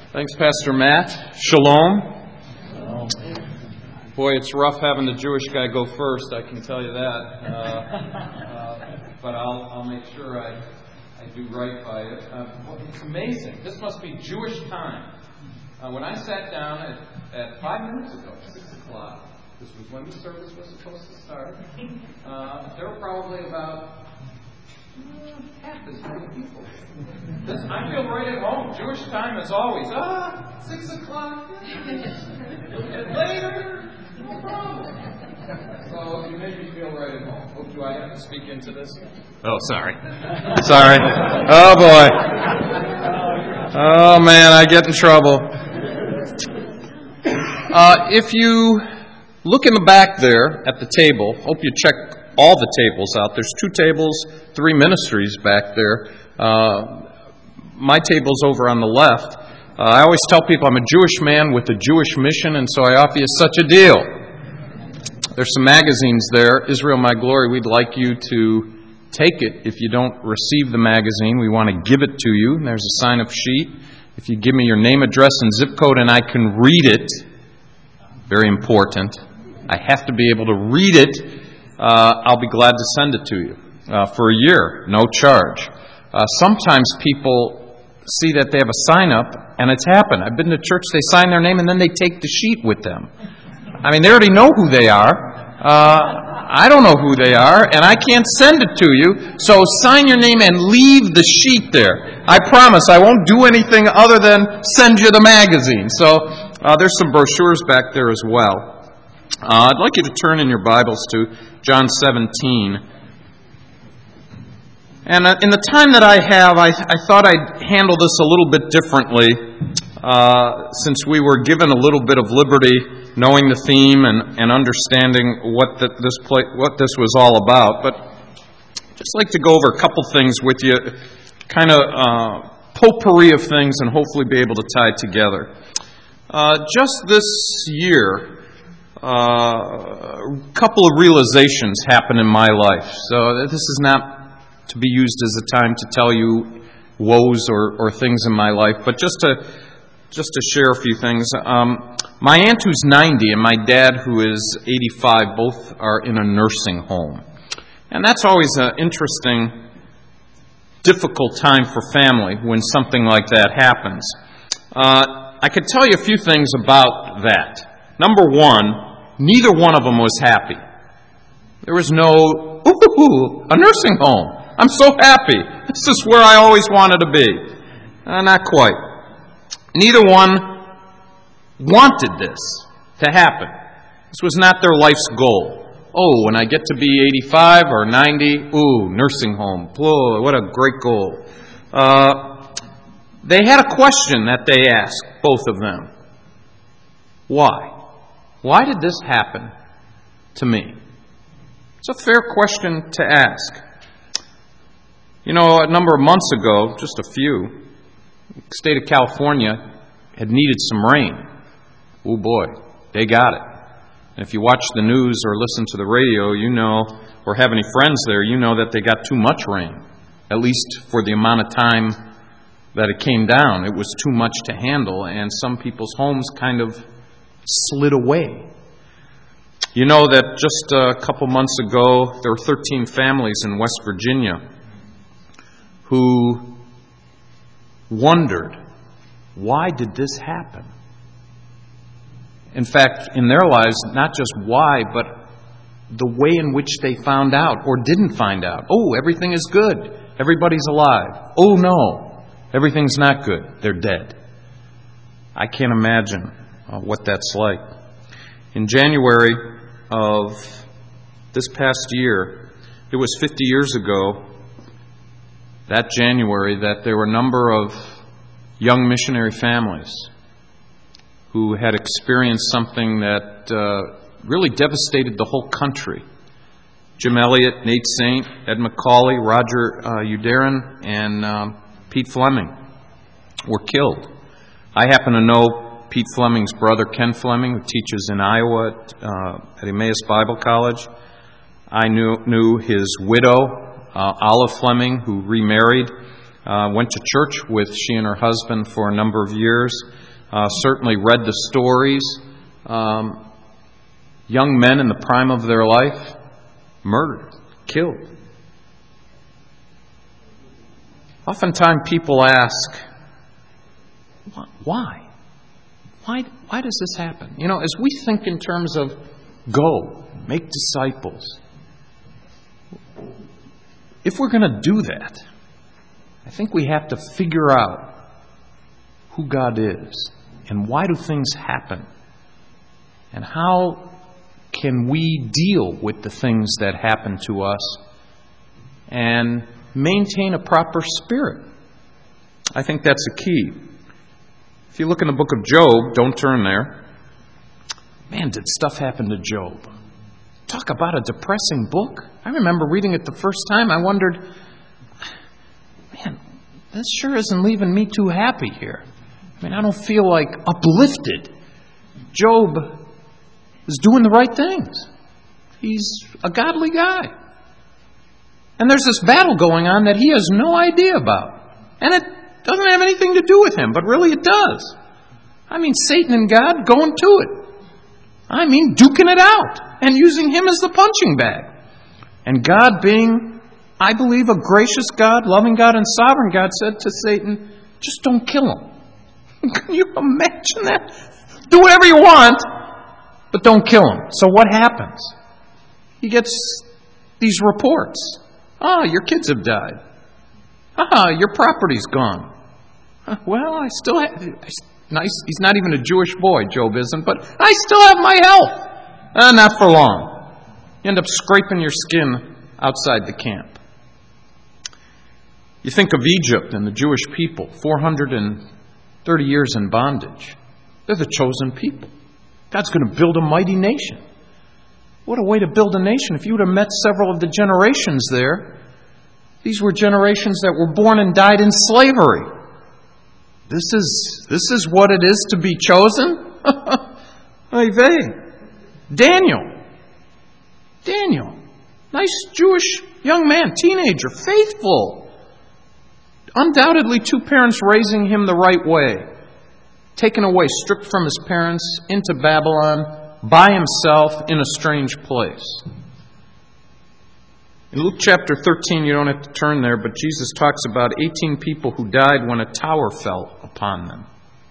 Thanks, Pastor Matt. Shalom. Boy, it's rough having the Jewish guy go first, I can tell you that. But I'll make sure I do right by it. It's amazing. This must be Jewish time. When I sat down at 5 minutes ago, 6 o'clock, this was when the service was supposed to start, there were probably about half as many people. I feel right at home. Jewish time as always. 6 o'clock. Later. No problem. So you made me feel right at home. Oh, do I have to speak into this? Oh, sorry. Sorry. Oh, boy. Oh, man, I get in trouble. If you look in the back there at the table, hope you check all the tables out. There's 2 tables, 3 ministries back there. My table's over on the left. I always tell people I'm a Jewish man with a Jewish mission, and so I offer you such a deal. There's some magazines there. Israel, My Glory, we'd like you to take it. If you don't receive the magazine, we want to give it to you. And there's a sign-up sheet. If you give me your name, address, and zip code, and I can read it, very important, I have to be able to read it, I'll be glad to send it to you for a year, no charge. Sometimes people see that they have a sign-up, and it's happened. I've been to church, they sign their name, and then they take the sheet with them. I mean, they already know who they are. I don't know who they are, and I can't send it to you, so sign your name and leave the sheet there. I promise I won't do anything other than send you the magazine. So there's some brochures back there as well. I'd like you to turn in your Bibles to John 17. And in the time that I have, I thought I'd handle this a little bit differently, since we were given a little bit of liberty, knowing the theme and understanding what this was all about. But I'd just like to go over a couple things with you, kind of potpourri of things, and hopefully be able to tie it together. Just this year, a couple of realizations happened in my life. So this is not to be used as a time to tell you woes or things in my life, but just to share a few things. My aunt who's 90 and my dad who is 85 both are in a nursing home. And that's always an interesting, difficult time for family when something like that happens. I could tell you a few things about that. Number one, neither one of them was happy. There was no, a nursing home. I'm so happy. This is where I always wanted to be. Not quite. Neither one wanted this to happen. This was not their life's goal. Oh, when I get to be 85 or 90, nursing home. Whoa, what a great goal. They had a question that they asked, both of them. Why? Why did this happen to me? It's a fair question to ask. You know, a number of months ago, just a few, the state of California had needed some rain. Oh boy, they got it. And if you watch the news or listen to the radio, you know, or have any friends there, you know that they got too much rain, at least for the amount of time that it came down. It was too much to handle, and some people's homes kind of slid away. You know that just a couple months ago, there were 13 families in West Virginia who wondered, why did this happen? In fact, in their lives, not just why, but the way in which they found out or didn't find out. Oh, everything is good. Everybody's alive. Oh, no, everything's not good. They're dead. I can't imagine what that's like. In January of this past year, it was 50 years ago, that January, that there were a number of young missionary families who had experienced something that really devastated the whole country. Jim Elliot, Nate Saint, Ed McCauley, Roger Udarin, and Pete Fleming were killed. I happen to know Pete Fleming's brother, Ken Fleming, who teaches in Iowa at Emmaus Bible College. I knew his widow, Olive Fleming, who remarried. went to church with she and her husband for a number of years, certainly read the stories. Young men in the prime of their life, murdered, killed. Oftentimes people ask, why? Why does this happen? As we think in terms of go, make disciples, if we're going to do that, I think we have to figure out who God is and why do things happen and how can we deal with the things that happen to us and maintain a proper spirit. I think that's a key. If you look in the book of Job, don't turn there. Man, did stuff happen to Job. Talk about a depressing book. I remember reading it the first time. I wondered, man, this sure isn't leaving me too happy here. I don't feel like uplifted. Job is doing the right things. He's a godly guy. And there's this battle going on that he has no idea about. And it doesn't have anything to do with him, but really it does. Satan and God going to it. Duking it out and using him as the punching bag. And God being, I believe, a gracious God, loving God, and sovereign God said to Satan, just don't kill him. Can you imagine that? Do whatever you want, but don't kill him. So what happens? He gets these reports. Your kids have died. Your property's gone. Well, I still have... Nice. He's not even a Jewish boy, Job isn't, but I still have my health. Not for long. You end up scraping your skin outside the camp. You think of Egypt and the Jewish people, 430 years in bondage. They're the chosen people. God's going to build a mighty nation. What a way to build a nation. If you would have met several of the generations there, these were generations that were born and died in slavery. This is what it is to be chosen? Daniel. Nice Jewish young man, teenager, faithful. Undoubtedly 2 parents raising him the right way. Taken away, stripped from his parents, into Babylon, by himself in a strange place. In Luke chapter 13, you don't have to turn there, but Jesus talks about 18 people who died when a tower fell upon them.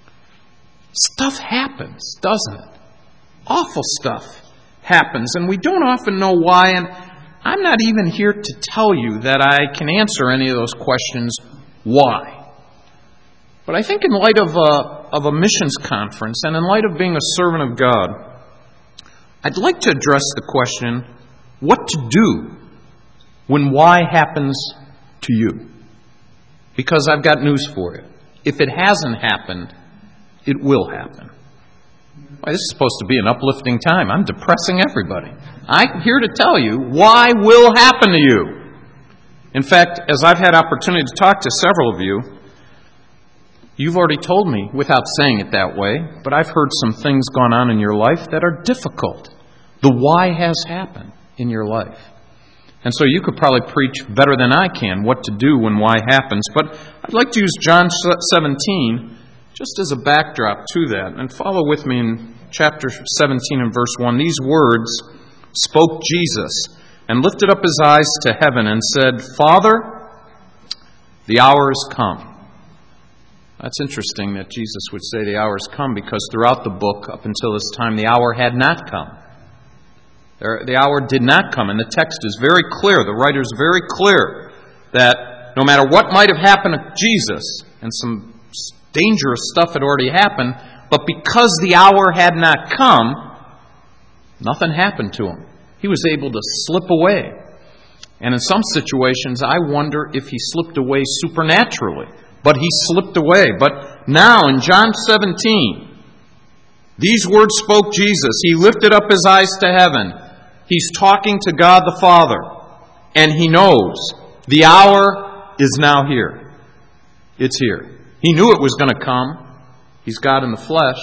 Stuff happens, doesn't it? Awful stuff happens, and we don't often know why, and I'm not even here to tell you that I can answer any of those questions, why. But I think in light of a missions conference, and in light of being a servant of God, I'd like to address the question, what to do when why happens to you. Because I've got news for you. If it hasn't happened, it will happen. Why, this is supposed to be an uplifting time. I'm depressing everybody. I'm here to tell you why will happen to you. In fact, as I've had opportunity to talk to several of you, you've already told me, without saying it that way, but I've heard some things gone on in your life that are difficult. The why has happened in your life. And so you could probably preach better than I can what to do when why happens. But I'd like to use John 17 just as a backdrop to that. And follow with me in chapter 17 and verse 1. These words spoke Jesus and lifted up his eyes to heaven and said, Father, the hour has come. That's interesting that Jesus would say the hour has come, because throughout the book up until this time the hour had not come. The hour did not come, and the text is very clear. The writer is very clear that no matter what might have happened to Jesus, and some dangerous stuff had already happened, but because the hour had not come, nothing happened to him. He was able to slip away. And in some situations, I wonder if he slipped away supernaturally. But he slipped away. But now in John 17, these words spoke Jesus. He lifted up his eyes to heaven. He's talking to God the Father, and he knows the hour is now here. It's here. He knew it was going to come. He's God in the flesh.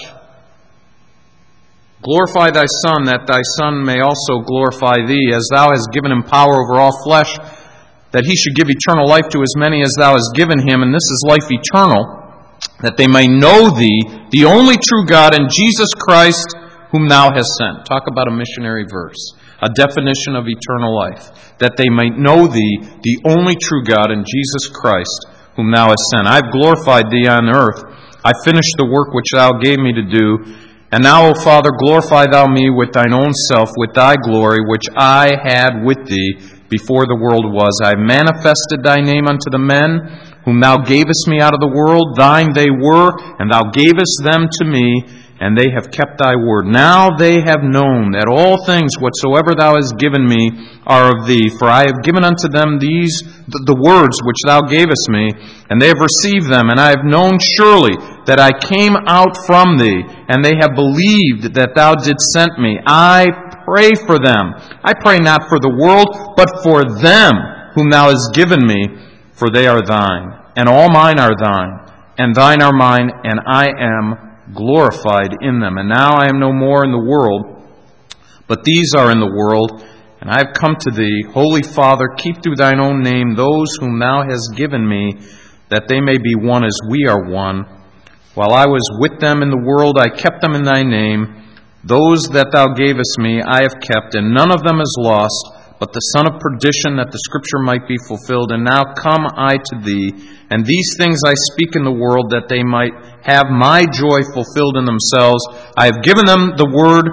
Glorify thy Son, that thy Son may also glorify thee, as thou hast given him power over all flesh, that he should give eternal life to as many as thou hast given him, and this is life eternal, that they may know thee, the only true God, and Jesus Christ, whom thou hast sent. Talk about a missionary verse, a definition of eternal life. That they might know thee, the only true God, and Jesus Christ, whom thou hast sent. I have glorified thee on earth. I finished the work which thou gave me to do. And now, O Father, glorify thou me with thine own self, with thy glory, which I had with thee before the world was. I manifested thy name unto the men whom thou gavest me out of the world. Thine they were, and thou gavest them to me, and they have kept thy word. Now they have known that all things whatsoever thou hast given me are of thee. For I have given unto them the words which thou gavest me, and they have received them. And I have known surely that I came out from thee, and they have believed that thou didst send me. I pray for them. I pray not for the world, but for them whom thou hast given me, for they are thine. And all mine are thine, and thine are mine, and I am glorified in them. And now I am no more in the world, but these are in the world, and I have come to thee. Holy Father, keep through thine own name those whom thou hast given me, that they may be one as we are one. While I was with them in the world, I kept them in thy name. Those that thou gavest me I have kept, and none of them is lost, but the son of perdition, that the scripture might be fulfilled. And now come I to thee, and these things I speak in the world, that they might have my joy fulfilled in themselves. I have given them the word,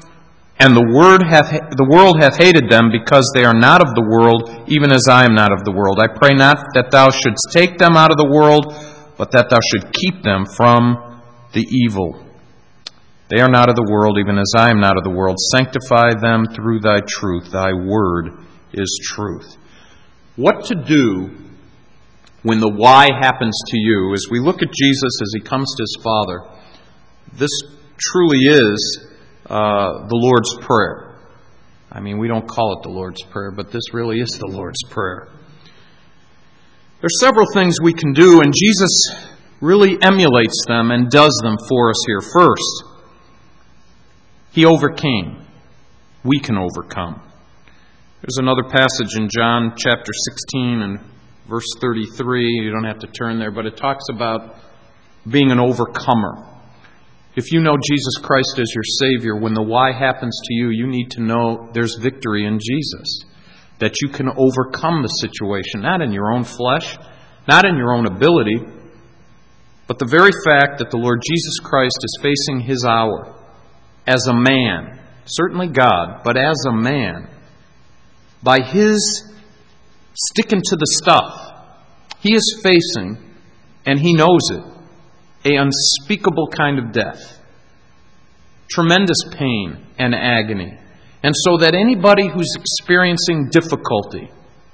and the world hath hated them, because they are not of the world, even as I am not of the world. I pray not that thou shouldst take them out of the world, but that thou should keep them from the evil. They are not of the world, even as I am not of the world. Sanctify them through thy truth. Thy word is truth. What to do when the why happens to you? As we look at Jesus as he comes to his Father, this truly is the Lord's Prayer. I mean, we don't call it the Lord's Prayer, but this really is the Lord's Prayer. There's several things we can do, and Jesus really emulates them and does them for us here. First, he overcame. We can overcome. There's another passage in John chapter 16 and verse 33. You don't have to turn there, but it talks about being an overcomer. If you know Jesus Christ as your Savior, when the why happens to you, you need to know there's victory in Jesus. That you can overcome the situation, not in your own flesh, not in your own ability, but the very fact that the Lord Jesus Christ is facing his hour as a man, certainly God, but as a man, by his sticking to the stuff, he is facing, and he knows it, an unspeakable kind of death, tremendous pain and agony. And so that anybody who's experiencing difficulty,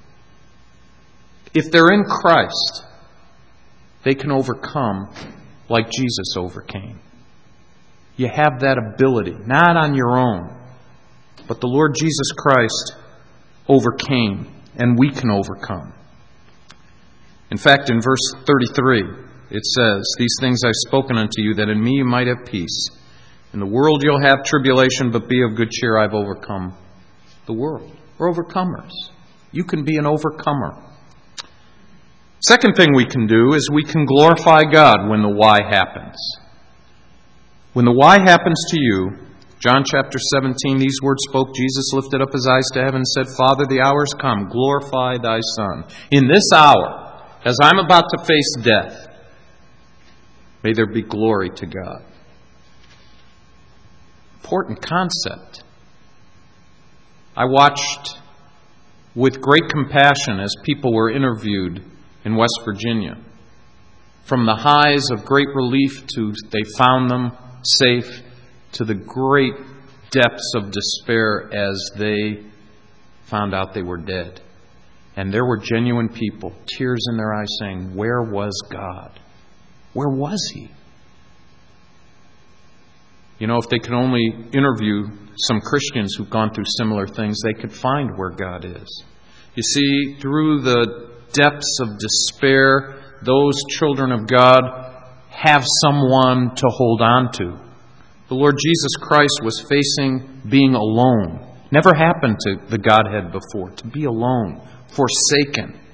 if they're in Christ, they can overcome like Jesus overcame. You have that ability, not on your own, but the Lord Jesus Christ overcame, and we can overcome. In fact, in verse 33, it says, "These things I've spoken unto you, that in me you might have peace. In the world you'll have tribulation, but be of good cheer. I've overcome the world." We're overcomers. You can be an overcomer. Second thing we can do is we can glorify God when the why happens. When the why happens to you, John chapter 17, these words spoke. Jesus lifted up his eyes to heaven and said, "Father, the hour is come. Glorify thy Son. In this hour, as I'm about to face death, may there be glory to God." Important concept. I watched with great compassion as people were interviewed in West Virginia. From the highs of great relief to they found them safe, to the great depths of despair as they found out they were dead. And there were genuine people, tears in their eyes, saying, "Where was God? Where was He?" You know, if they could only interview some Christians who've gone through similar things, they could find where God is. You see, through the depths of despair, those children of God have someone to hold on to. The Lord Jesus Christ was facing being alone. Never happened to the Godhead before, to be alone, forsaken.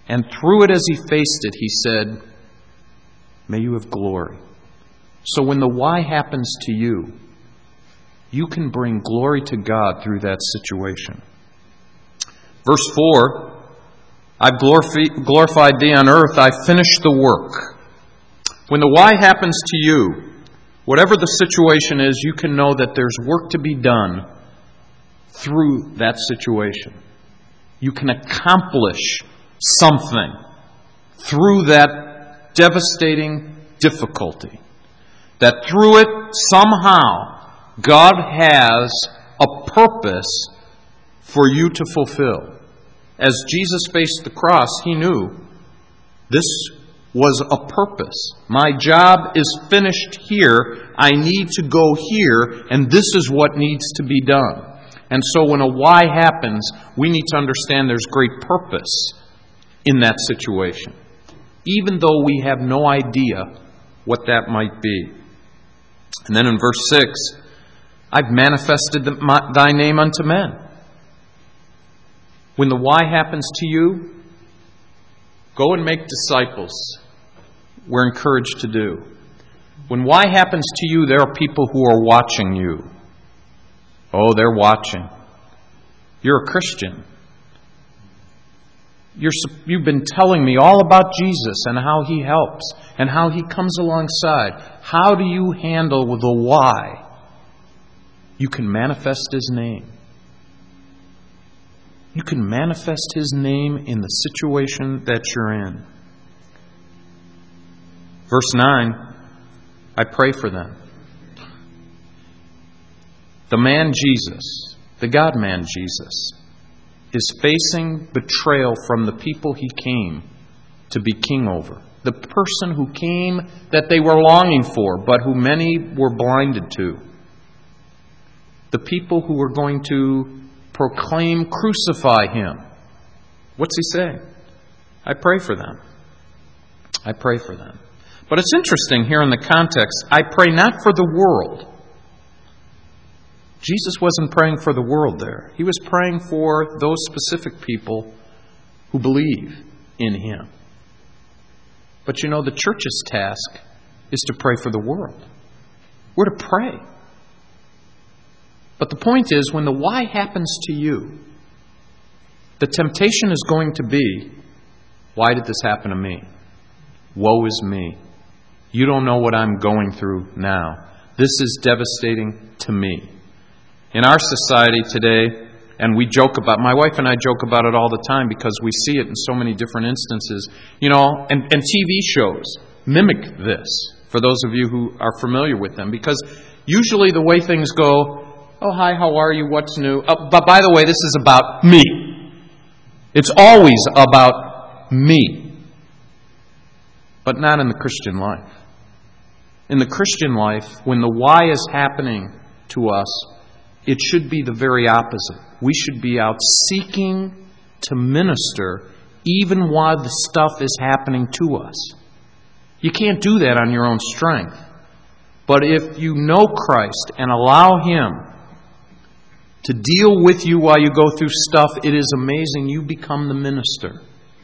And through it, as he faced it, he said, may you have glory. So when the why happens to you, you can bring glory to God through that situation. Verse 4, I've glorified thee on earth, I've finished the work. When the why happens to you, whatever the situation is, you can know that there's work to be done through that situation. You can accomplish something through that devastating difficulty. That through it, somehow, God has a purpose for you to fulfill. As Jesus faced the cross, he knew this was a purpose. My job is finished here. I need to go here, and this is what needs to be done. And so when a why happens, we need to understand there's great purpose in that situation, even though we have no idea what that might be. And then in verse 6, I've manifested thy name unto men. When the why happens to you, go and make disciples. We're encouraged to do. When why happens to you, there are people who are watching you. Oh, they're watching. You're a Christian. You've been telling me all about Jesus and how He helps and how He comes alongside. How do you handle the why? You can manifest His name. You can manifest His name in the situation that you're in. Verse 9, I pray for them. The man Jesus, the God-man Jesus, is facing betrayal from the people He came to be king over. The person who came that they were longing for, but who many were blinded to. The people who were going to proclaim, crucify Him. What's He say? I pray for them. I pray for them. But it's interesting here in the context, I pray not for the world. Jesus wasn't praying for the world there. He was praying for those specific people who believe in Him. But you know, the church's task is to pray for the world. We're to pray. But the point is, when the why happens to you, the temptation is going to be, why did this happen to me? Woe is me. You don't know what I'm going through now. This is devastating to me. In our society today, and we joke about, my wife and I joke about it all the time because we see it in so many different instances, you know, and TV shows mimic this, for those of you who are familiar with them, because usually the way things go, oh, hi, how are you, what's new? But by the way, this is about me. It's always about me. But not in the Christian life. In the Christian life, when the why is happening to us, it should be the very opposite. We should be out seeking to minister even while the stuff is happening to us. You can't do that on your own strength. But if you know Christ and allow Him to deal with you while you go through stuff, it is amazing. You become the minister.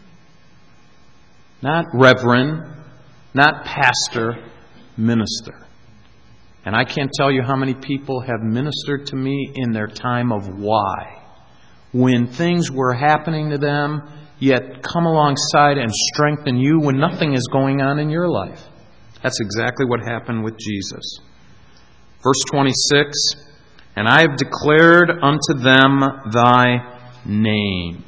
Not reverend, not pastor, minister. And I can't tell you how many people have ministered to me in their time of why. When things were happening to them, yet come alongside and strengthen you when nothing is going on in your life. That's exactly what happened with Jesus. Verse 26, and I have declared unto them thy name.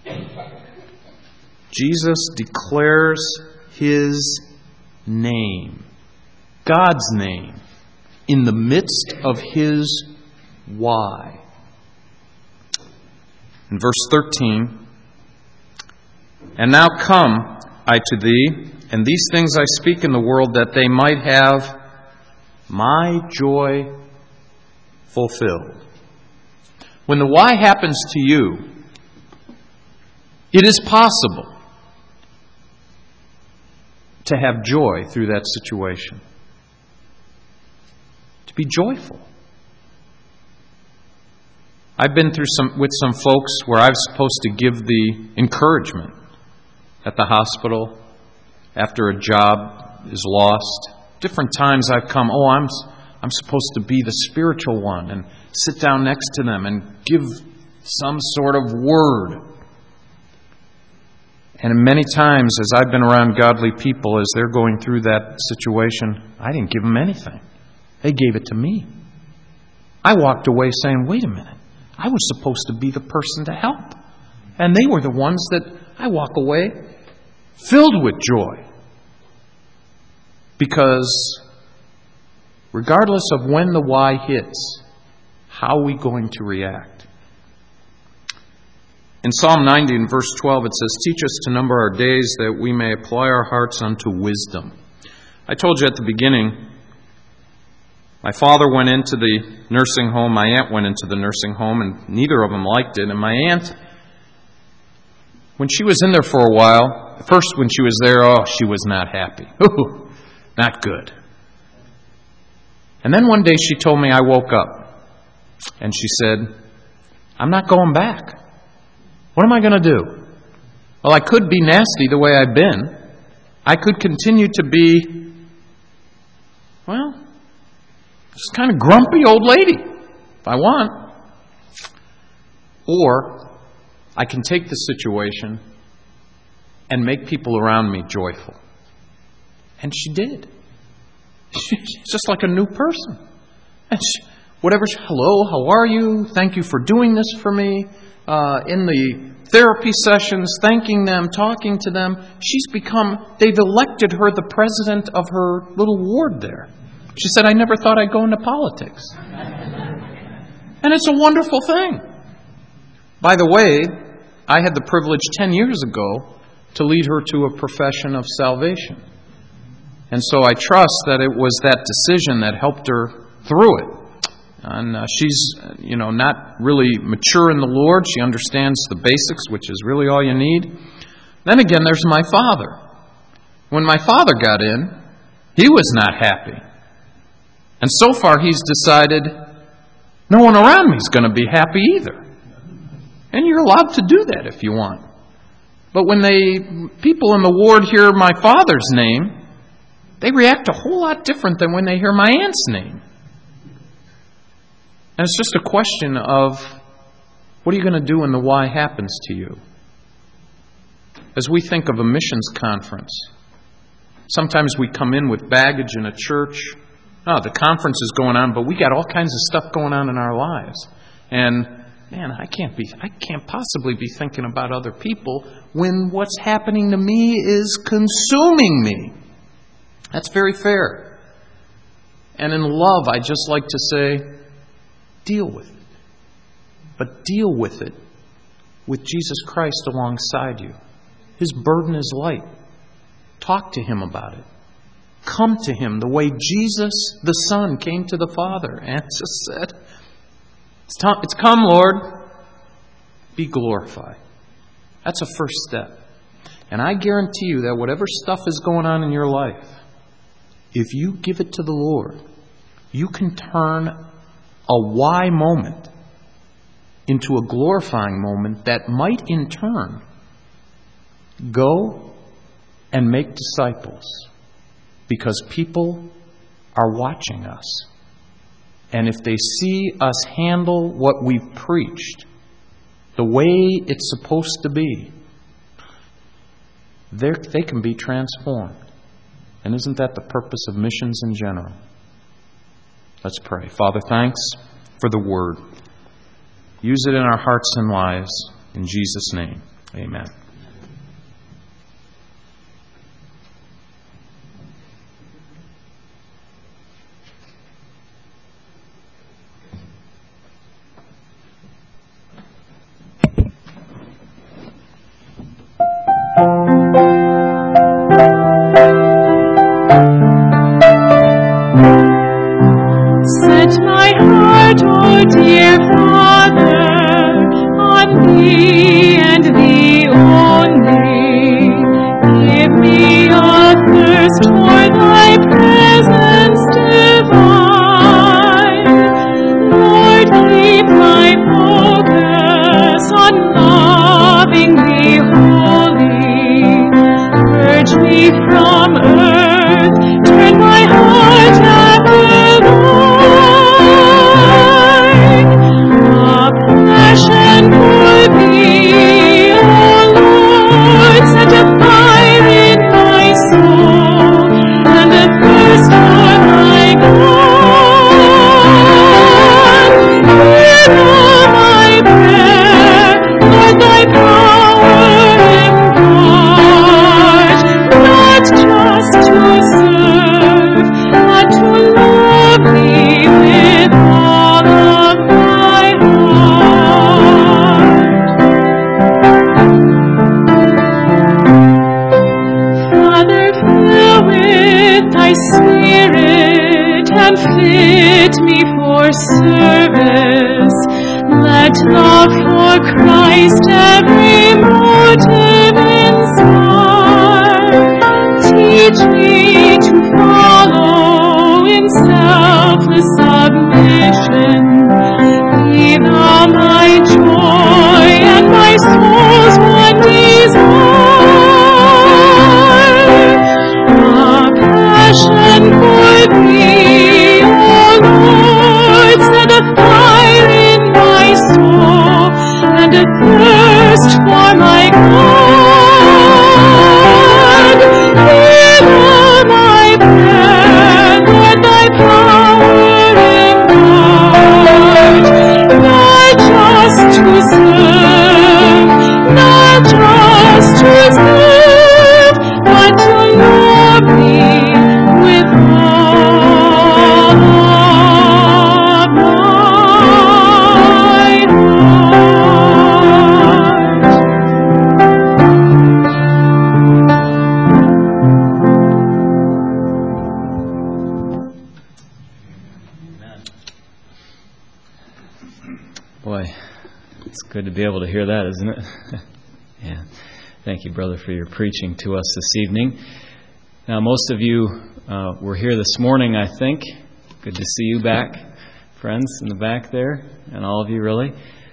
Jesus declares His name, God's name, in the midst of His why. In verse 13, and now come I to thee, and these things I speak in the world, that they might have my joy fulfilled. When the why happens to you, it is possible to have joy through that situation. To be joyful. I've been through with some folks where I was supposed to give the encouragement. at the hospital, after a job is lost. Different times I've come, I'm supposed to be the spiritual one and sit down next to them and give some sort of word. And many times as I've been around godly people, as they're going through that situation, I didn't give them anything. They gave it to me. I walked away saying, wait a minute, I was supposed to be the person to help. And they were the ones that I walk away filled with joy. Because regardless of when the why hits, how are we going to react? In Psalm 90 and verse 12 it says, teach us to number our days that we may apply our hearts unto wisdom. I told you at the beginning, my father went into the nursing home, my aunt went into the nursing home, and neither of them liked it. And my aunt, when she was in there for a while, first when she was there, she was not happy. Ooh, not good. And then one day she told me, I woke up, and she said, I'm not going back. What am I going to do? Well, I could be nasty the way I've been. I could continue to be, just kind of grumpy old lady, if I want. Or I can take the situation and make people around me joyful. And she did. She's just like a new person. And hello, how are you? Thank you for doing this for me. In the therapy sessions, thanking them, talking to them. They've elected her the president of her little ward there. She said, I never thought I'd go into politics. And it's a wonderful thing. By the way, I had the privilege 10 years ago to lead her to a profession of salvation. And so I trust that it was that decision that helped her through it. And she's, not really mature in the Lord. She understands the basics, which is really all you need. Then again, there's my father. When my father got in, he was not happy. And so far he's decided no one around me is going to be happy either. And you're allowed to do that if you want. But when people in the ward hear my father's name, they react a whole lot different than when they hear my aunt's name. And it's just a question of, what are you going to do when the why happens to you? As we think of a missions conference, sometimes we come in with baggage in a church. The conference is going on, but we got all kinds of stuff going on in our lives. And, I can't possibly be thinking about other people when what's happening to me is consuming me. That's very fair. And in love, I just like to say, deal with it. But deal with it with Jesus Christ alongside you. His burden is light. Talk to Him about it. Come to Him the way Jesus, the Son, came to the Father and just said, it's come, Lord. Be glorified. That's a first step. And I guarantee you that whatever stuff is going on in your life, if you give it to the Lord, you can turn a why moment into a glorifying moment that might in turn go and make disciples, because people are watching us. And if they see us handle what we've preached the way it's supposed to be, they can be transformed. And isn't that the purpose of missions in general? Let's pray. Father, thanks for the Word. Use it in our hearts and lives. In Jesus' name, amen. Set my heart, O dear Father, on Thee and Thee only. fit me for service. Let love for Christ every motive inspire. Teach me to follow in selfless submission. Be thou my joy and my soul's one desire. A passion for thee, O Lord, set a fire in my soul, and a thirst for my God. Hear my prayer, Lord, thy power impart, not just to serve, not just to serve, but to love thee with all of my heart. Boy, it's good to be able to hear that, isn't it? Yeah. Thank you, brother, for your preaching to us this evening. Now, most of you were here this morning, I think. Good to see you back, friends in the back there, and all of you, really.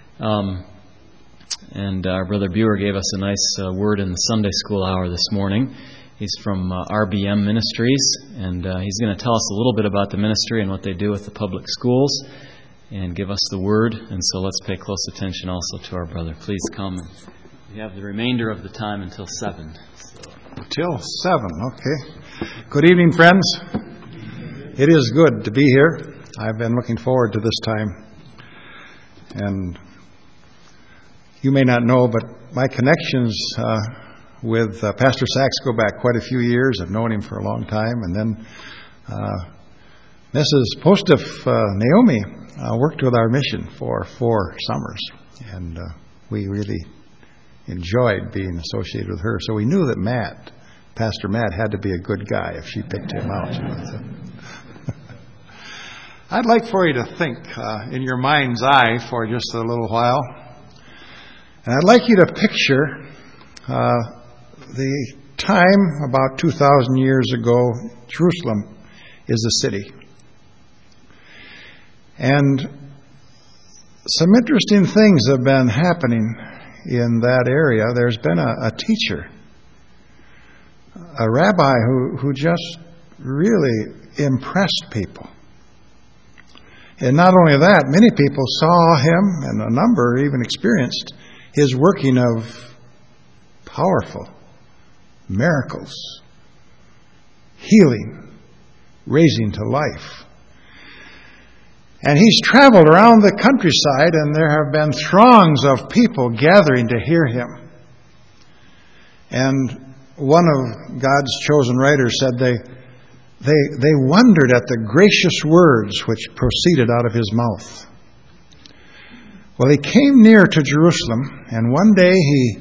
And our brother Buer gave us a nice word in the Sunday school hour this morning. He's from RBM Ministries, and he's going to tell us a little bit about the ministry and what they do with the public schools and give us the word. And so let's pay close attention also to our brother. Please come. We have the remainder of the time until 7. Till 7, okay. Good evening, friends. It is good to be here. I've been looking forward to this time. And you may not know, but my connections with Pastor Sachs go back quite a few years. I've known him for a long time. And then Mrs. Postef, Naomi, worked with our mission for 4 summers. And we really enjoyed being associated with her. So we knew that Pastor Matt, had to be a good guy if she picked him out. I'd like for you to think in your mind's eye for just a little while. And I'd like you to picture the time about 2,000 years ago. Jerusalem is a city. And some interesting things have been happening in that area. There's been a teacher, a rabbi who just really impressed people. And not only that, many people saw him, and a number even experienced his working of powerful miracles, healing, raising to life. And he's traveled around the countryside, and there have been throngs of people gathering to hear him. And one of God's chosen writers said they wondered at the gracious words which proceeded out of his mouth. Well, he came near to Jerusalem, and one day he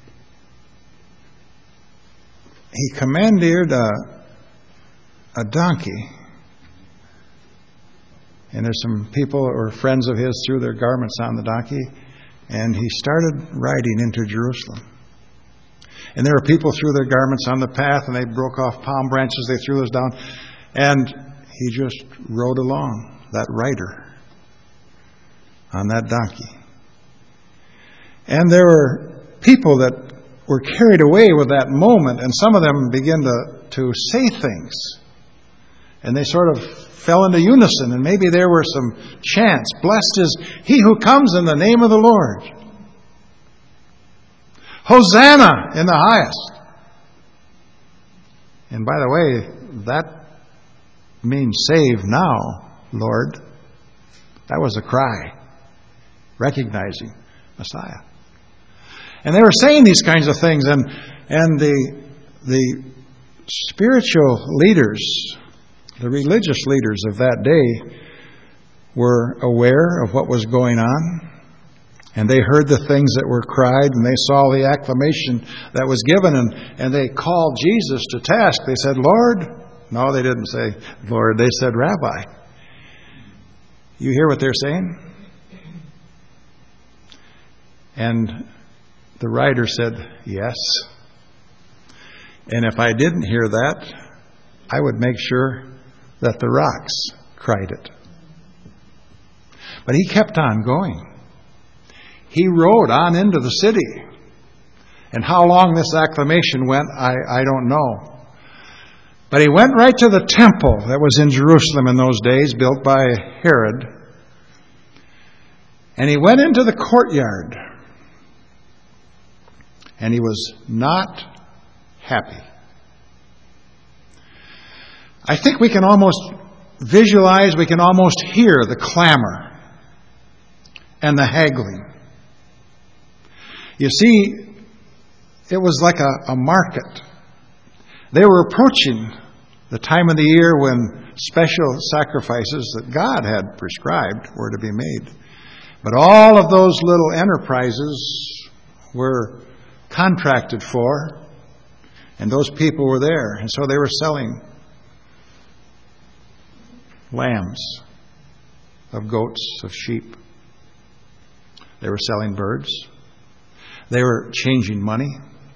commandeered a donkey. And there's some people or friends of his threw their garments on the donkey, and he started riding into Jerusalem. And there were people threw their garments on the path, and they broke off palm branches, they threw those down, and he just rode along, that rider, on that donkey. And there were people that were carried away with that moment, and some of them began to say things. And they sort of fell into unison, and maybe there were some chants. Blessed is he who comes in the name of the Lord. Hosanna in the highest. And by the way, that means save now, Lord. That was a cry, recognizing Messiah. And they were saying these kinds of things, and the spiritual leaders, the religious leaders of that day, were aware of what was going on. And they heard the things that were cried, and they saw the acclamation that was given, and they called Jesus to task. They said, Lord. No, they didn't say Lord. They said Rabbi. You hear what they're saying? And the writer said, yes. And if I didn't hear that, I would make sure that the rocks cried it. But he kept on going. He rode on into the city. And how long this acclamation went, I don't know. But he went right to the temple that was in Jerusalem in those days, built by Herod. And he went into the courtyard. And he was not happy. I think we can almost visualize, we can almost hear the clamor and the haggling. You see, it was like a market. They were approaching the time of the year when special sacrifices that God had prescribed were to be made. But all of those little enterprises were contracted for, and those people were there. And so they were selling lambs, of goats, of sheep. They were selling birds. They were changing money.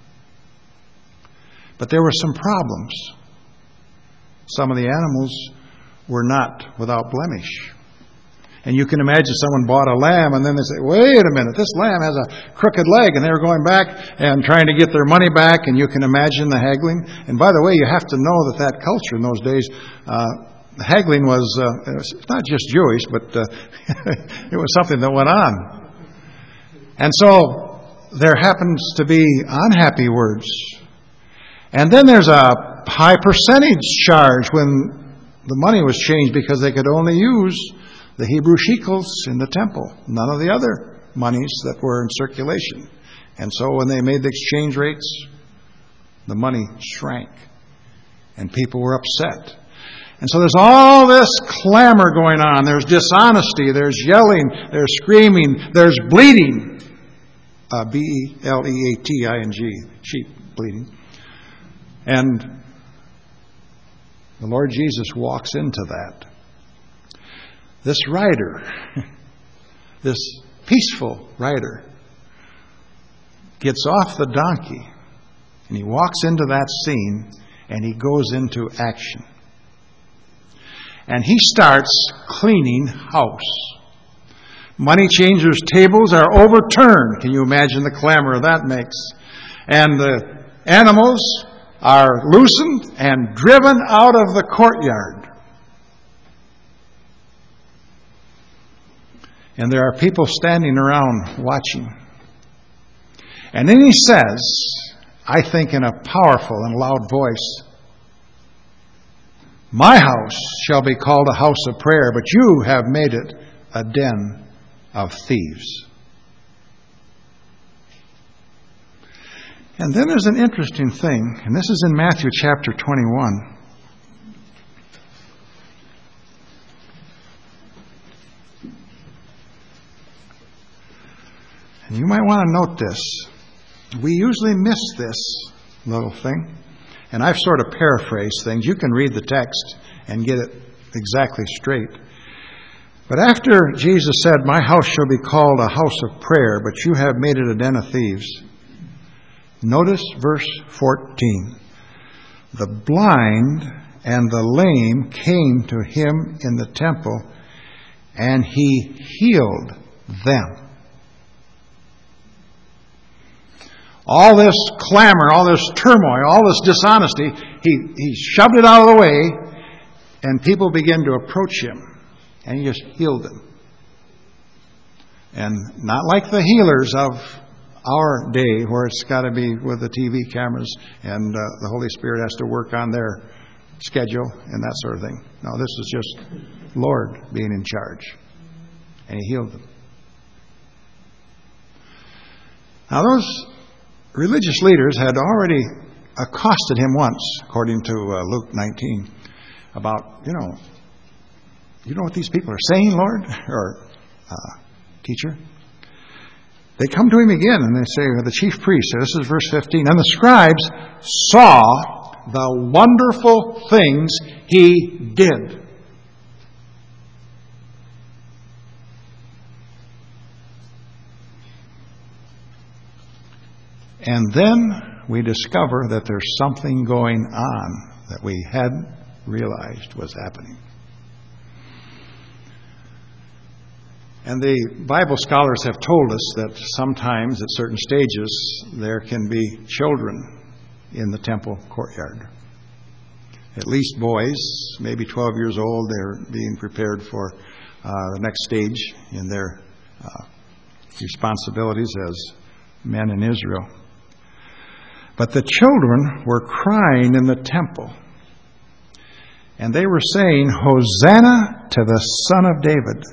But there were some problems. Some of the animals were not without blemish. And you can imagine someone bought a lamb and then they say, wait a minute, this lamb has a crooked leg. And they were going back and trying to get their money back. And you can imagine the haggling. And by the way, you have to know that culture in those days, haggling was not just Jewish, but it was something that went on. And so there happens to be unhappy words. And then there's a high percentage charge when the money was changed because they could only use the Hebrew shekels in the temple, none of the other monies that were in circulation. And so when they made the exchange rates, the money shrank and people were upset. And so there's all this clamor going on. There's dishonesty, there's yelling, there's screaming, there's bleating. B-E-L-E-A-T-I-N-G, sheep bleating. And the Lord Jesus walks into that. This rider, this peaceful rider, gets off the donkey and he walks into that scene and he goes into action. And he starts cleaning house. Money changers' tables are overturned. Can you imagine the clamor that makes? And the animals are loosened and driven out of the courtyard. And there are people standing around watching. And then he says, I think in a powerful and loud voice, my house shall be called a house of prayer, but you have made it a den of thieves. And then there's an interesting thing, and this is in Matthew chapter 21. And you might want to note this. We usually miss this little thing. And I've sort of paraphrased things. You can read the text and get it exactly straight. But after Jesus said, my house shall be called a house of prayer, but you have made it a den of thieves. Notice verse 14. The blind and the lame came to him in the temple, and he healed them. All this clamor, all this turmoil, all this dishonesty, he shoved it out of the way, and people began to approach him. And he just healed them. And not like the healers of our day, where it's got to be with the TV cameras and the Holy Spirit has to work on their schedule and that sort of thing. No, this is just Lord being in charge. And he healed them. Now those religious leaders had already accosted him once, according to Luke 19, about, you know what these people are saying, Lord? Or teacher? They come to him again and they say, the chief priest, this is verse 15, and the scribes saw the wonderful things he did. And then we discover that there's something going on that we hadn't realized was happening. And the Bible scholars have told us that sometimes at certain stages there can be children in the temple courtyard. At least boys, maybe 12 years old, they're being prepared for the next stage in their responsibilities as men in Israel. But the children were crying in the temple. And they were saying, "Hosanna to the Son of David."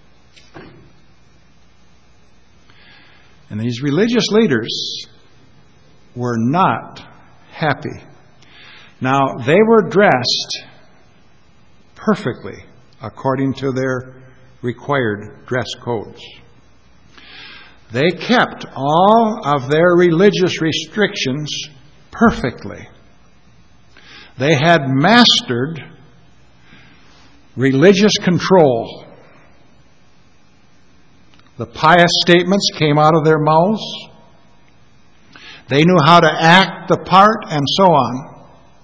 And these religious leaders were not happy. Now, they were dressed perfectly according to their required dress codes. They kept all of their religious restrictions perfectly. They had mastered religious control. The pious statements came out of their mouths. They knew how to act the part and so on.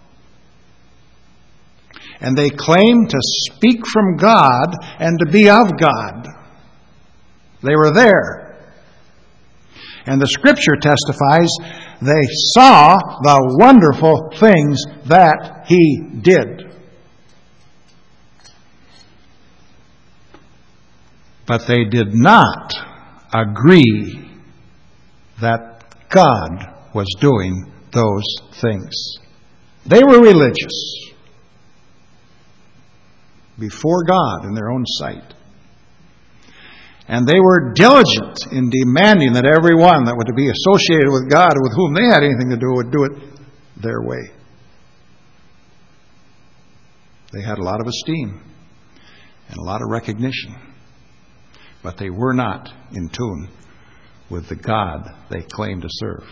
And they claimed to speak from God and to be of God. They were there. And the Scripture testifies they saw the wonderful things that He did. But they did not agree that God was doing those things. They were religious before God in their own sight. And they were diligent in demanding that everyone that would be associated with God or with whom they had anything to do would do it their way. They had a lot of esteem and a lot of recognition. But they were not in tune with the God they claimed to serve.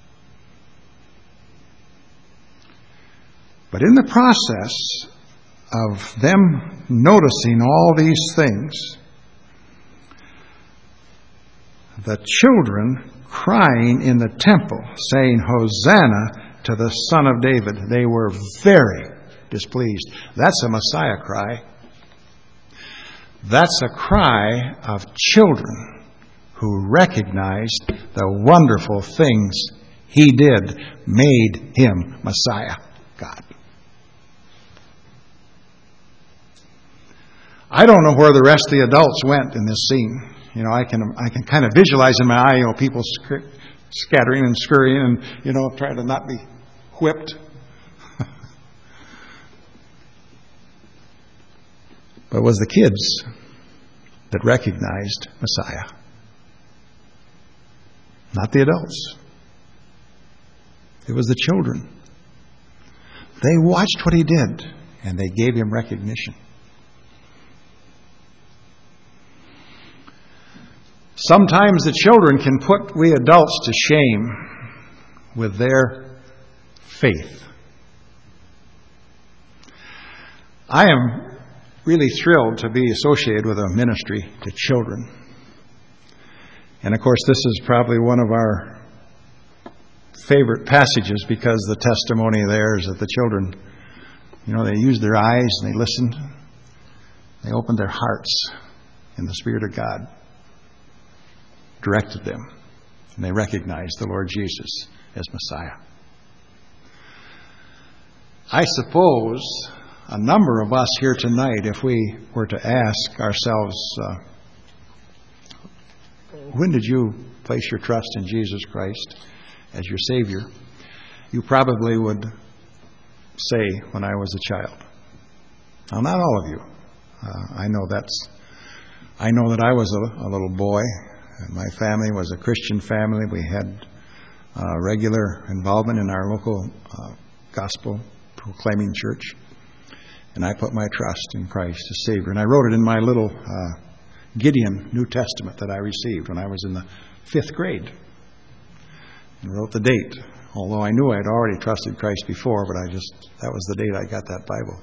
But in the process of them noticing all these things, the children crying in the temple, saying, "Hosanna to the Son of David," they were very displeased. That's a Messiah cry. That's a cry of children who recognized the wonderful things He did, made Him Messiah, God. I don't know where the rest of the adults went in this scene. You know, I can kind of visualize in my eye, people scattering and scurrying and, trying to not be whipped. But it was the kids that recognized Messiah, not the adults. It was the children. They watched what He did, and they gave Him recognition. Sometimes the children can put we adults to shame with their faith. I am really thrilled to be associated with a ministry to children. And of course, this is probably one of our favorite passages because the testimony there is that the children, they used their eyes and they listened. They opened their hearts, and the Spirit of God directed them. And they recognized the Lord Jesus as Messiah. I suppose a number of us here tonight, if we were to ask ourselves, when did you place your trust in Jesus Christ as your Savior? You probably would say, when I was a child. Now, not all of you. I know that I was a little boy. My family was a Christian family. We had regular involvement in our local gospel proclaiming church. And I put my trust in Christ as Savior. And I wrote it in my little Gideon New Testament that I received when I was in the 5th grade. And wrote the date. Although I knew I had already trusted Christ before, but that was the date I got that Bible.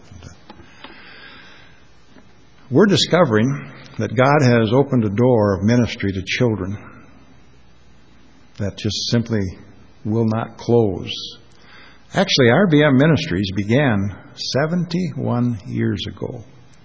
We're discovering that God has opened a door of ministry to children that just simply will not close. Actually, RBM Ministries began 71 years ago.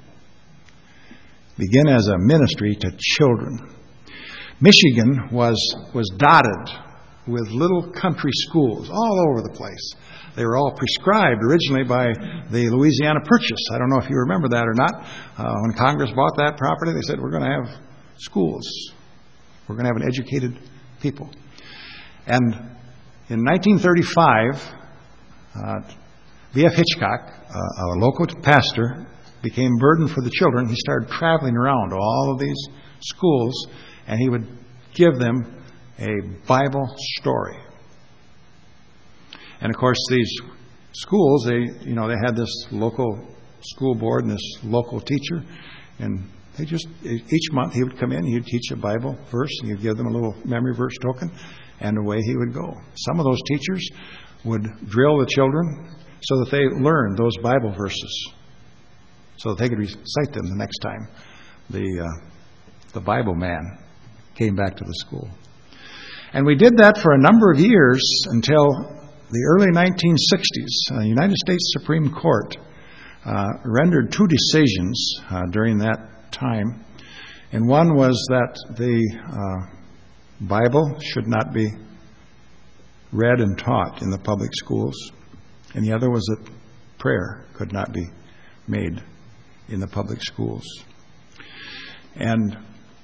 Began as a ministry to children. Michigan was dotted with little country schools all over the place. They were all prescribed originally by the Louisiana Purchase. I don't know if you remember that or not. When Congress bought that property, they said, we're going to have schools. We're going to have an educated people. And in 1935, B.F. Hitchcock, a local pastor, became burdened for the children. He started traveling around to all of these schools, and he would give them a Bible story. And of course, these schools, they had this local school board and this local teacher, and they just, each month he would come in, he'd teach a Bible verse, and he'd give them a little memory verse token, and away he would go. Some of those teachers would drill the children so that they learned those Bible verses, so that they could recite them the next time the Bible man came back to the school. And we did that for a number of years until the early 1960s. The United States Supreme Court rendered two decisions during that time. And one was that the Bible should not be read and taught in the public schools. And the other was that prayer could not be made in the public schools. And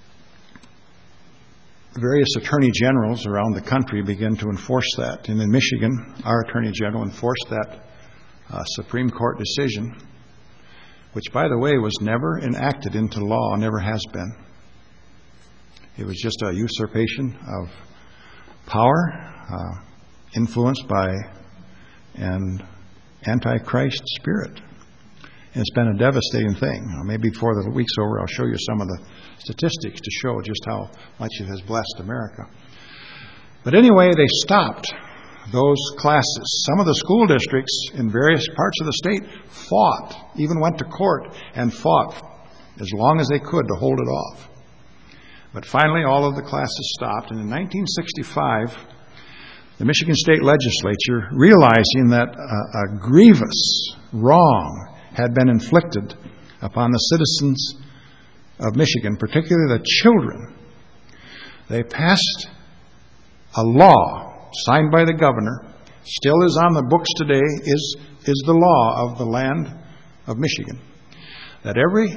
various attorney generals around the country began to enforce that. And in Michigan, our attorney general enforced that Supreme Court decision, which, by the way, was never enacted into law, never has been. It was just a usurpation of power, influenced by an antichrist spirit. And it's been a devastating thing. Maybe before the week's over, I'll show you some of the statistics to show just how much it has blessed America. But anyway, they stopped those classes. Some of the school districts in various parts of the state fought, even went to court and fought as long as they could to hold it off. But finally, all of the classes stopped. And in 1965, the Michigan State Legislature, realizing that a grievous wrong had been inflicted upon the citizens of Michigan, particularly the children, they passed a law signed by the governor, still is on the books today, is the law of the land of Michigan, that every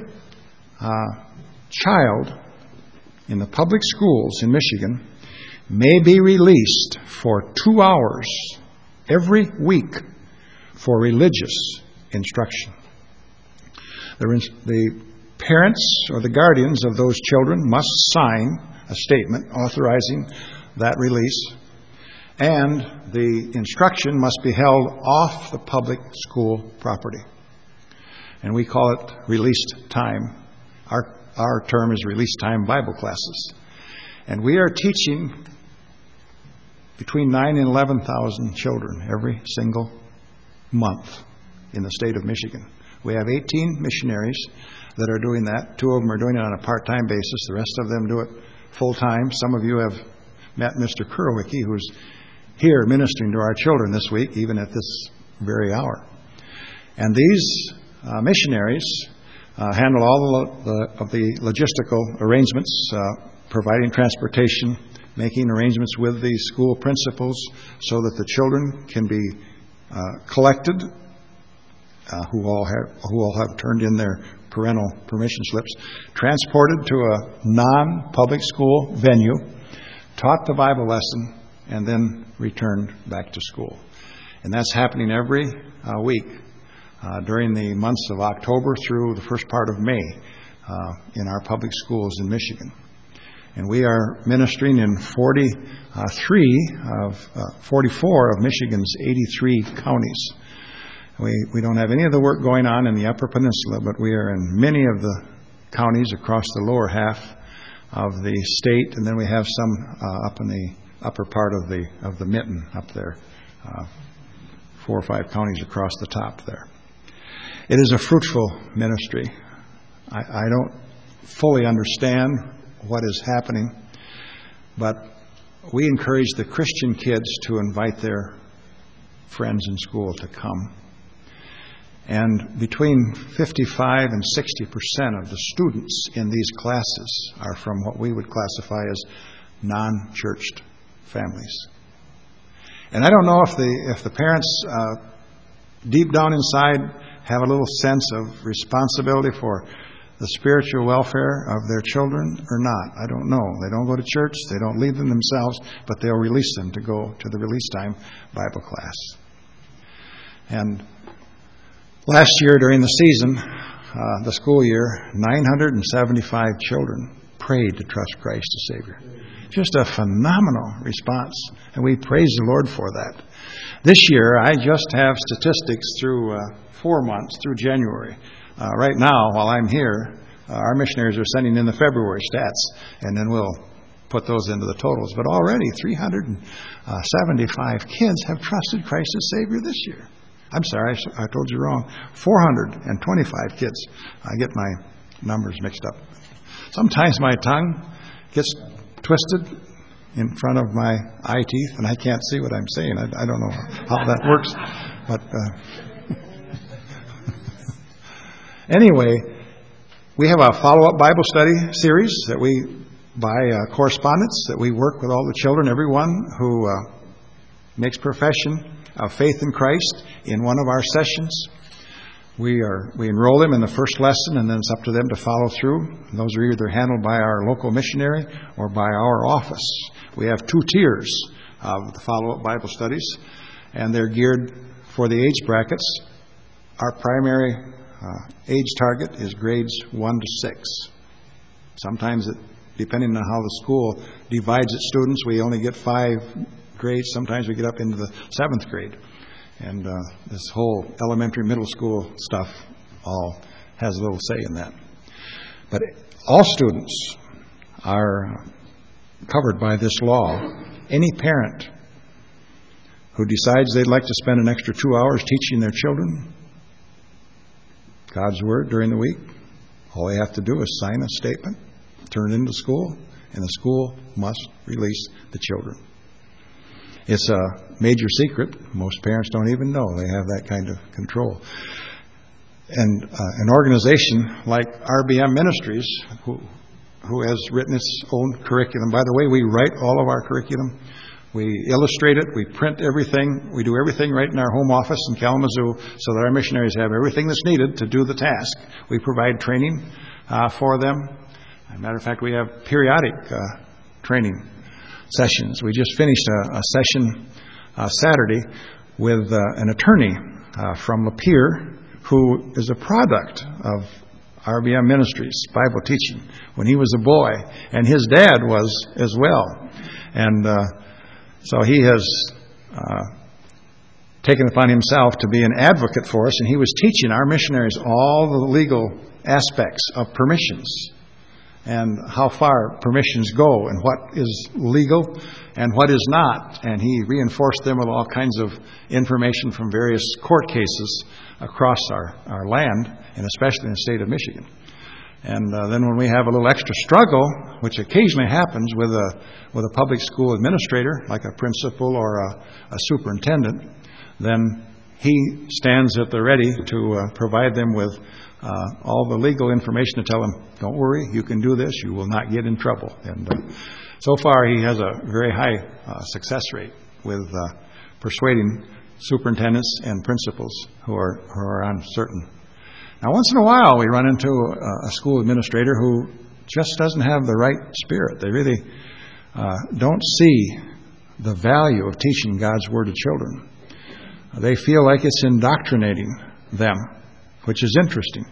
child in the public schools in Michigan may be released for 2 hours every week for religious instruction. The parents or the guardians of those children must sign a statement authorizing that release, and the instruction must be held off the public school property. And we call it released time. Our term is released time Bible classes. And we are teaching between 9,000 and 11,000 children every single month in the state of Michigan. We have 18 missionaries that are doing that. 2 of them are doing it on a part-time basis. The rest of them do it full-time. Some of you have met Mr. Kurowicki, who's here ministering to our children this week, even at this very hour. And these missionaries handle all of the logistical arrangements, providing transportation, making arrangements with the school principals so that the children can be collected, who all have turned in their parental permission slips, transported to a non-public school venue, taught the Bible lesson, and then returned back to school. And that's happening every week during the months of October through the first part of May in our public schools in Michigan. And we are ministering in 44 of Michigan's 83 counties. We don't have any of the work going on in the Upper Peninsula, but we are in many of the counties across the lower half of the state, and then we have some up in the upper part of the mitten up there, 4 or 5 counties across the top there. It is a fruitful ministry. I don't fully understand what is happening, but we encourage the Christian kids to invite their friends in school to come. And between 55 and 60% of the students in these classes are from what we would classify as non-churched families. And I don't know if the parents deep down inside have a little sense of responsibility for the spiritual welfare of their children or not. I don't know. They don't go to church. They don't lead them themselves, but they'll release them to go to the release time Bible class. And last year during the season, the school year, 975 children prayed to trust Christ as Savior. Just a phenomenal response, and we praise the Lord for that. This year, I just have statistics through 4 months, through January. Right now, while I'm here, our missionaries are sending in the February stats, and then we'll put those into the totals. But already 375 kids have trusted Christ as Savior this year. I'm sorry, I told you wrong. 425 kids. I get my numbers mixed up. Sometimes my tongue gets twisted in front of my eye teeth, and I can't see what I'm saying. I don't know how that works. But anyway, we have a follow-up Bible study series that we, by correspondence, that we work with all the children, everyone who makes profession of faith in Christ in one of our sessions. We enroll them in the first lesson, and then it's up to them to follow through. Those are either handled by our local missionary or by our office. We have 2 tiers of the follow-up Bible studies, and they're geared for the age brackets. Our primary age target is grades 1 to 6. Sometimes, depending on how the school divides its students, we only get 5 grades. Sometimes we get up into the 7th grade. And this whole elementary, middle school stuff all has a little say in that. But all students are covered by this law. Any parent who decides they'd like to spend an extra 2 hours teaching their children God's Word during the week, all they have to do is sign a statement, turn it into school, and the school must release the children. It's a major secret. Most parents don't even know they have that kind of control. And an organization like RBM Ministries, who has written its own curriculum. By the way, we write all of our curriculum. We illustrate it. We print everything. We do everything right in our home office in Kalamazoo so that our missionaries have everything that's needed to do the task. We provide training for them. As a matter of fact, we have periodic training sessions. We just finished a session Saturday with an attorney from Lapeer who is a product of RBM Ministries Bible teaching when he was a boy, and his dad was as well. And so he has taken upon himself to be an advocate for us, and he was teaching our missionaries all the legal aspects of permissions and how far permissions go and what is legal and what is not. And he reinforced them with all kinds of information from various court cases across our land, and especially in the state of Michigan. And then when we have a little extra struggle, which occasionally happens with a public school administrator, like a principal or a superintendent, then he stands at the ready to provide them with all the legal information to tell them, don't worry, you can do this, you will not get in trouble. And so far he has a very high success rate with persuading superintendents and principals who are uncertain. Now, once in a while we run into a school administrator who just doesn't have the right spirit. They really don't see the value of teaching God's Word to children. They feel like it's indoctrinating them, which is interesting.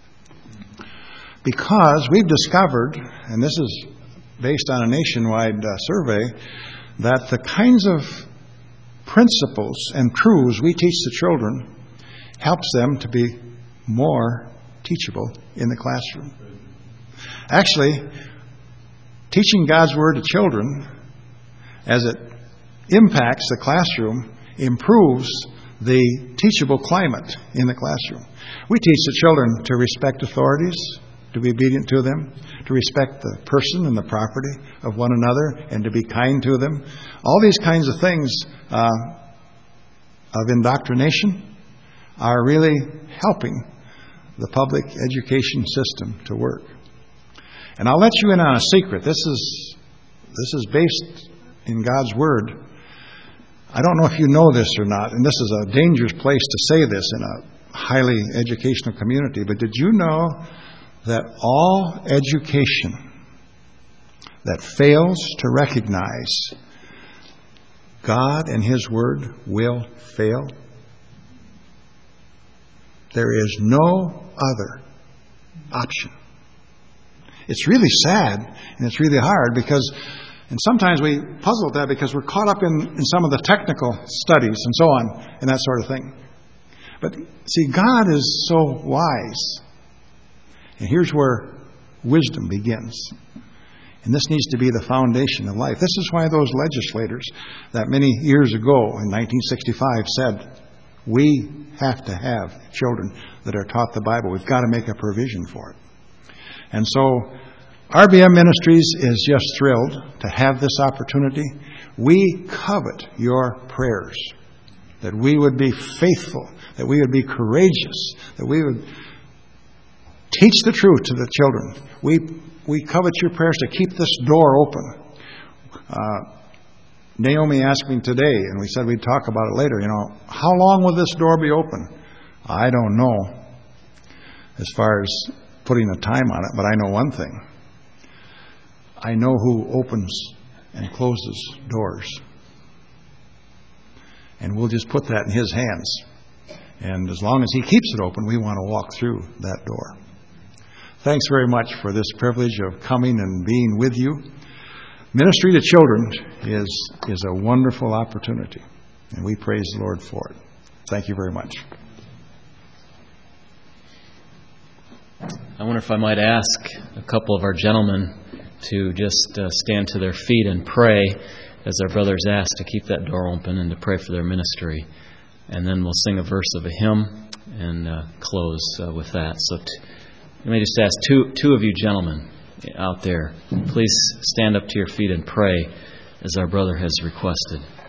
Because we've discovered, and this is based on a nationwide survey, that the kinds of principles and truths we teach the children helps them to be more teachable in the classroom. Actually, teaching God's Word to children, as it impacts the classroom, improves the teachable climate in the classroom. We teach the children to respect authorities, to be obedient to them, to respect the person and the property of one another and to be kind to them. All these kinds of things of indoctrination are really helping the public education system to work. And I'll let you in on a secret. This is based in God's Word. I don't know if you know this or not, and this is a dangerous place to say this in a highly educational community, but did you know that all education that fails to recognize God and His Word will fail? There is no other option. It's really sad and it's really hard and sometimes we puzzle at that because we're caught up in some of the technical studies and so on and that sort of thing. But see, God is so wise. And here's where wisdom begins. And this needs to be the foundation of life. This is why those legislators that many years ago in 1965 said, we have to have children that are taught the Bible. We've got to make a provision for it. And so RBM Ministries is just thrilled to have this opportunity. We covet your prayers, that we would be faithful, that we would be courageous, that we would teach the truth to the children. We covet your prayers to keep this door open. Naomi asked me today, and we said we'd talk about it later, how long will this door be open? I don't know as far as putting a time on it, but I know one thing. I know who opens and closes doors. And we'll just put that in His hands. And as long as He keeps it open, we want to walk through that door. Thanks very much for this privilege of coming and being with you. Ministry to children is a wonderful opportunity, and we praise the Lord for it. Thank you very much. I wonder if I might ask a couple of our gentlemen to just stand to their feet and pray as our brothers asked to keep that door open and to pray for their ministry. And then we'll sing a verse of a hymn and close with that. So let me just ask two of you gentlemen out there, please stand up to your feet and pray as our brother has requested.